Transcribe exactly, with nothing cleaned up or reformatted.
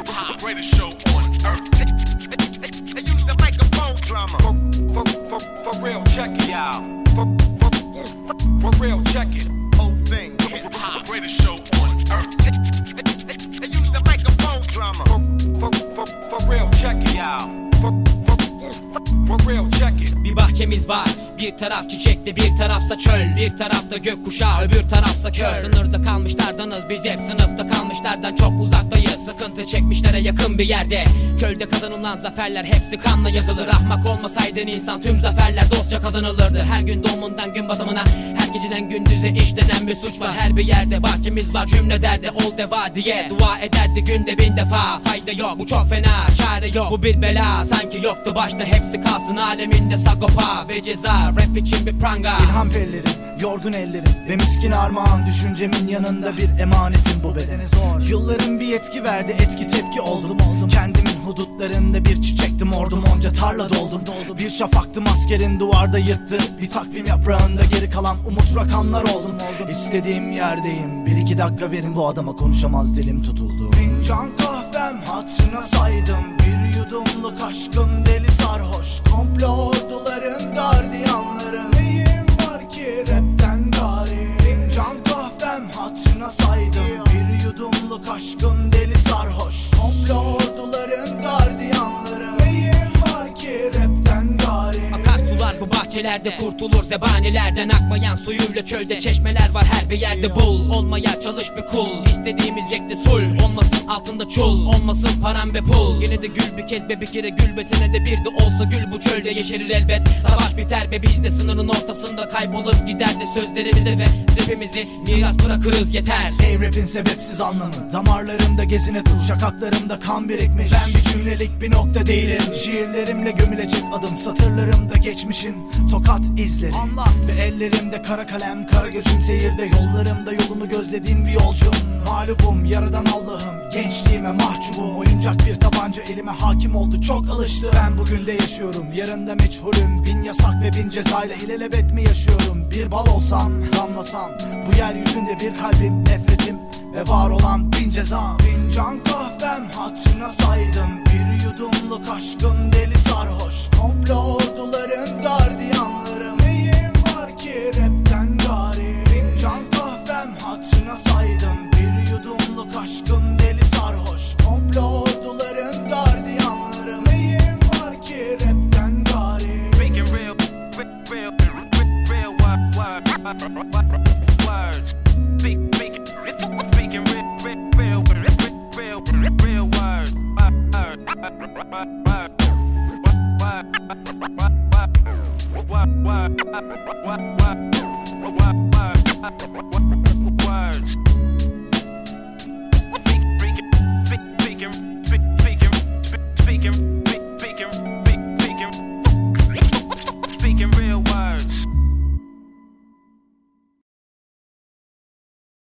Greatest show on earth. They use the microphone drama. For, for, for, for real, check it. Yeah. For, for, for real, check it. Whole thing. Greatest show on earth. They use the microphone drama. For, for, for, for real, check it. Yeah. For, for, for real, check it. Bir bahçemiz var, bir taraf çiçekli, bir tarafsa çöl, bir tarafta gökkuşağı, öbür tarafsa kör. Sınırda kalmışlardanız biz hep, sınıfta kalmışlardan çok uzaktayız. Sıkıntı çekmişlere yakın bir yerde. Çölde kazanılan zaferler hepsi kanla yazılır. Ahmak olmasaydın insan tüm zaferler dostça kazanılırdı. Her gün doğumundan gün batımına, her geceden gündüze işlenen bir suç var her bir yerde. Bahçemiz var cümle derdi ol deva diye dua ederdi günde bin defa. Fayda yok, bu çok fena, çare yok, bu bir bela. Sanki yoktu başta, hepsi kalsın aleminde sagopa ve ceza. Rap için bir pranga. İlham pellerim, yorgun ellerim ve miskin armağan, düşüncemin yanında bir emanetim bu bedene zor. Yılların bir yetki verdi, etki tepki oldum oldum. Kendimin hudutlarında bir çiçektim, ordum onca tarla doldum doldum. Bir şafaktım askerin duvarda yırttı, bir takvim yaprağında geri kalan umut rakamlar oldum oldum. İstediğim yerdeyim, bir iki dakika verin, bu adama konuşamaz dilim tutuldu. Fincan kahvem hatırına saydım, bir yudumluk aşkım deli sarhoş. Komplo orduların gardiyanları, neyim var ki rapten gari. Fincan kahvem hatırına saydım, bir yudumluk aşkım deli sarhoş. Komplo orduların gardiyanları, neyim var ki rapten gari. Akarsular bu bahçelerde, kurtulur zebanilerden. Akmayan suyuyla çölde çeşmeler var her bir yerde. Bul olmaya çalış bir kul, İstediğimiz yekte sul. Olmasın altında çul, olmasın param ve pul. Yine de gül bir kez be, bir kere gül be, senede bir de olsa gül. Bu çölde yeşerir elbet, savaş biter be, biz de sınırın ortasında kaybolup gider de sözlerimize ve rapimizi miras bırakırız yeter. Ey rapin sebepsiz anlamı, damarlarımda gezine tuz, şakaklarımda kan birikmiş. Ben bir cümlelik bir nokta değilim, şiirlerimle gömülecek adım, satırlarımda geçmişin tokat izleri. Anlat. Ve ellerimde kara kalem, kara gözüm seyirde, yollarımda yolunu gözlediğim bir yolcum. Mağlubum yaradan Allah'ım, gençliğime mahcubum. Oyuncak bir tabanca elime hakim oldu, çok alıştı. Ben bugün de yaşıyorum, yarında meçhulüm. Bin yasak ve bin cezayla ilelebet mi yaşıyorum? Bir bal olsam, damlasam bu yeryüzünde bir kalbim, nefretim ve var olan bin ceza. Fincan kahvem hatırına saydım, bir yudumluk aşkım deli sarhoş. Komplo orduların gardiyanları, neyim var ki rapten gari. Fincan kahvem hatırına saydım, bir yudumluk aşkım deli sarhoş. Komplo orduların gardiyanları, neyim var ki rapten gari. Speaking real, real, real, real words. Speak, speak, speaking real, real, real, real, real words. Words.